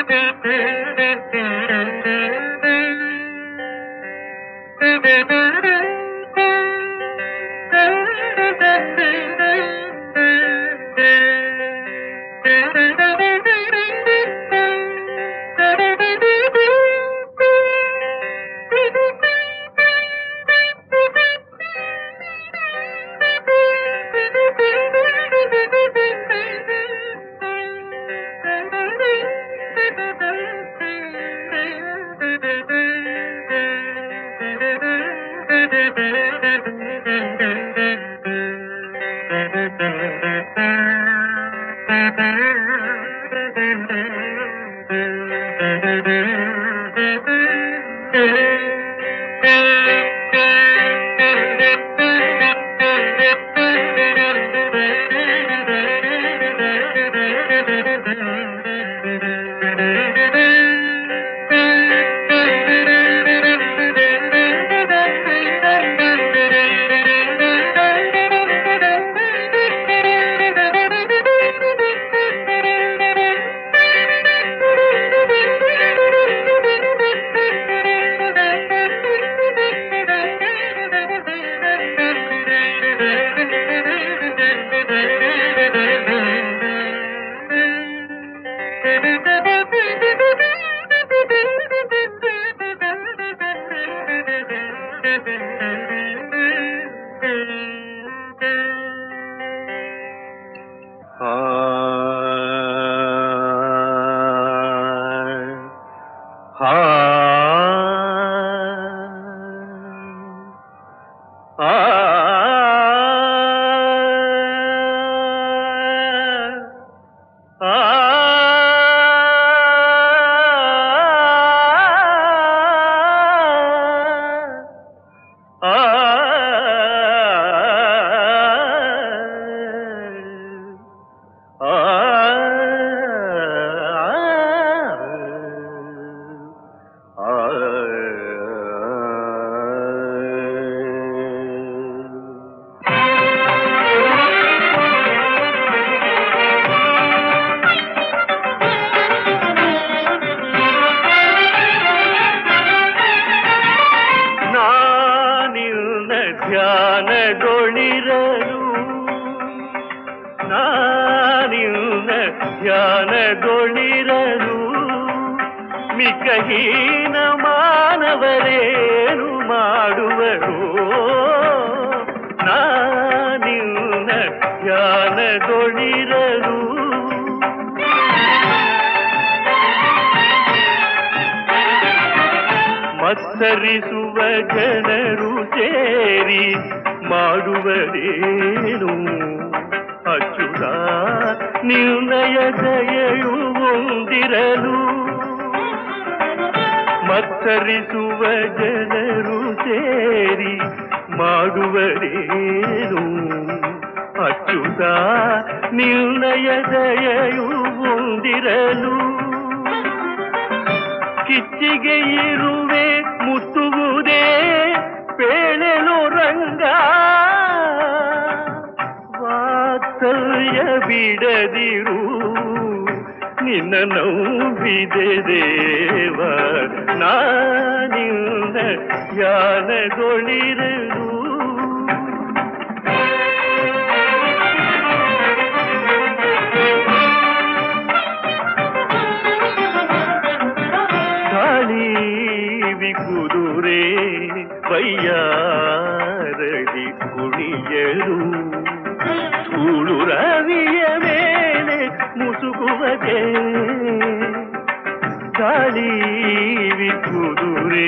ಧ್ಯಾನಗೊಳಿರಲು ಮಿಕಹೀನ ಮಾನವರೇನು ಮಾಡುವರು ನಾನಿನ್ನ ಧ್ಯಾನಗೊಳಿರಲು ಮತ್ಸರಿಸುವ ಜನರು ಸೇರಿ ಮಾಡುವರೇನು ಅಚ್ಚುತ ನಿರ್ಣಯ ದಯೆಯು ಹೊಂದಿರಲು ಮತ್ಸರಿಸುವ ಜನರು ಸೇರಿ ಮಾಡುವರೇನು ಅಚ್ಚುತ ನಿರ್ಣಯ ದಯೆಯು ಹೊಂದಿರಲು ಕಿಚ್ಚಿಗೆ ಇರುವೆ ಮುತ್ತುವುದೇ ಪೇಳೆಲು ರಂಗ ವಾತ್ಸಲ್ಯ ಬಿಡದಿರು ನಿನ್ನ ನೋವಿದೆ ದೇವ ನಾನಿನ್ನ ಧ್ಯಾನಗೊಳಿರಲು ಕುದುರೆ ಬಯ್ಯಾರಡಿ ಕುಣಿಯರು ಸೂಳು ರವಿಯ ಮೇಲೆ ಮುಸುಕುವದೆ ಗಾಳಿ ಕುದುರೆ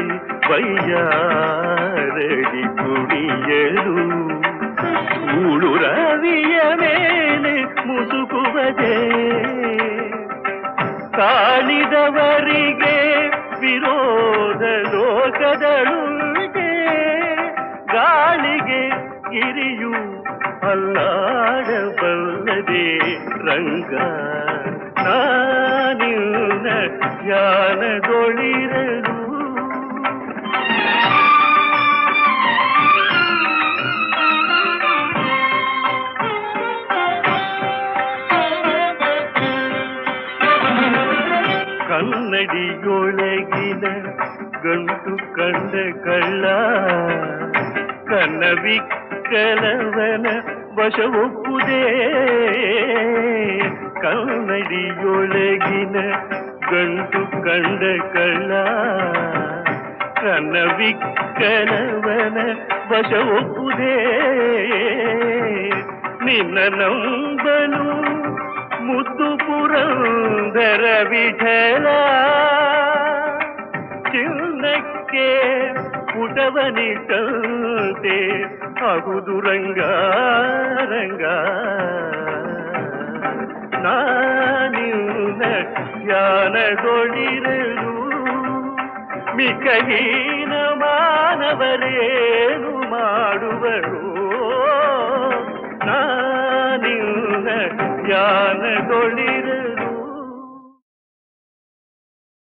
ಬಯ್ಯಾರಡಿ ಕುಣಿಯರು ಸೂಳು ರವಿಯ ಮೇಲೆ ಮುಸುಕುವದೆ ಕಾಣಿದವರಿಗೆ ವಿರೋಧ ಲೋಕದಳುಗೆ ಗಾಳಿಗೆ ಗಿರಿಯು ಅಲ್ಲಾಡಬಲ್ಲದೆ ರಂಗ ನಾನಿನ್ನ ಧ್ಯಾನಗೊಳಿರಲು ಕನ್ನಡಿಯೊಳಗಿನ ಗಂಟು ಕಂಡ ಕಳ್ಳ ಕನ್ನವಿಕ್ಕಲವನ ವಶ ಒಪ್ಪುದೇ ಕನ್ನಡಿಯೊಳಗಿನ ಗಂಟು ಕಂಡ ಕಳ್ಳ ಕನ್ನವಿಕ್ಕಲವನ ವಶ ಒಪ್ಪುದೇ ನಿನ್ನ ನಂಬಲು ಮುದ್ದು ಪುರಂದರ ವಿಠಲ ಚಿನ್ನಕ್ಕೆ ಪುಟವನಿಟ್ಟಂತೆ ಅಗುದು ರಂಗ ರಂಗ ನಾನಿನ್ನ ಧ್ಯಾನದೊಳಿರಲು ಮಿಕಹೀನ ಮಾನವರೇನು ಮಾಡುವರು ನಾನಿನ್ನ ಧ್ಯಾನದೊಳಿರಲು